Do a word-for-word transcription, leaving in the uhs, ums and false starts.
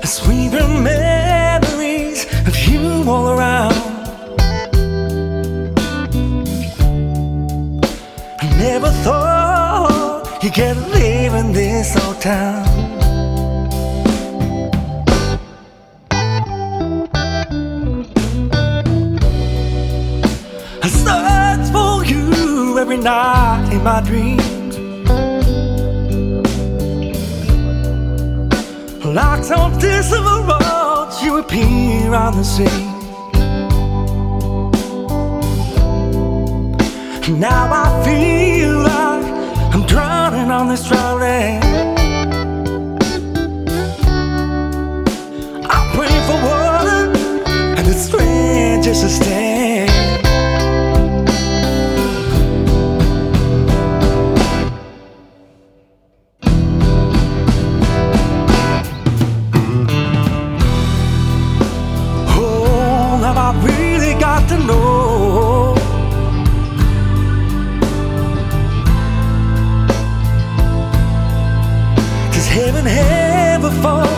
Sweeping memories of you all around. I never thought you'd get to live in this old town. I search for you every night in my dreams. Like some distant roads, you appear on the scene. Now I feel like I'm drowning on this dry land. I pray for water and the strength just to stand. I really got to know, 'cause heaven, heaven for